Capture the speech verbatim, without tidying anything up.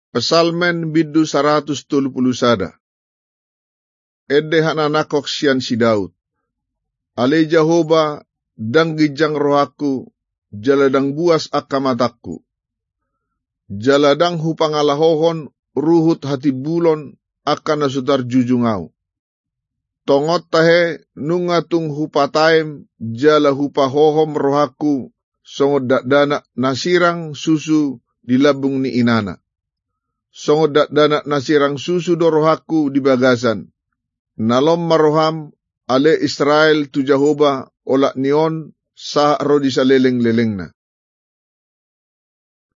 Pesalmen bidu saratus tulu puluh sada. Ede hananakok sian si Daud. Ale Jehovah dang gijang rohaku, jaladang buas akamataku. Jaladang hupangalahohon ruhut hati bulon akan nasutar jujungau. Tongot tahe nungatung hupataim jala hupahohom rohaku songod dana nasirang susu di labung ni inana. Songod dana nasirang susu do rohaku di bagasan. Nalom maroham ale Israel tu Jehovah olak nion sa rodi sa leleng-leleng na.